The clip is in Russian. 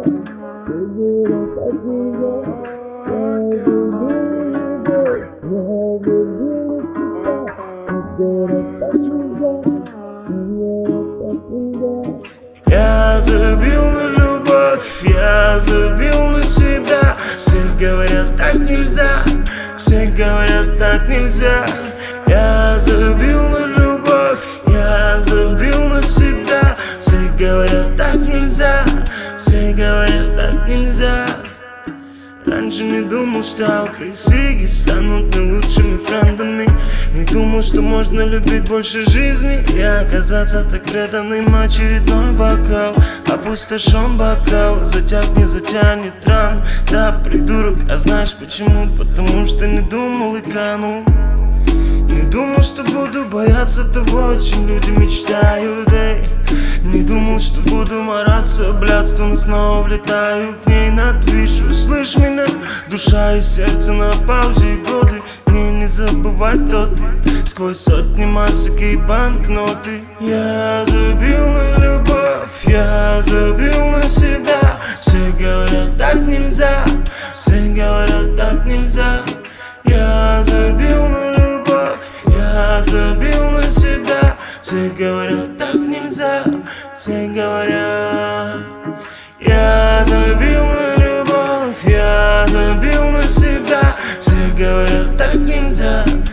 Я забил на любовь, я забил на себя. Все говорят, так нельзя, все говорят, так нельзя. Я забил на любовь, я забил на себя. Все говорят, так нельзя, все говорят, так нельзя. Раньше не думал, что алко и сиги станут не лучшими френдами. Не думал, что можно любить больше жизни и оказаться так преданным. Очередной бокал, опустошен бокал. Затягни, затянет ран. Да, придурок, а знаешь почему? Потому что не думал и канул. Не думал, что буду бояться того, о чем люди мечтают, эй. Не думал, что буду мараться блядству, но снова влетаю к ней на твич. Услышь меня, душа и сердце на паузе, и годы не забывать, кто ты. Сквозь сотни масок и банкноты. Я забил на любовь, я забил на себя. Все говорят, так нельзя, все говорят, так нельзя. Я забил на любовь, я забил на себя. Все говорят, так нельзя, все говорят. Я забил на любовь, я забил на себя. Все говорят, так нельзя,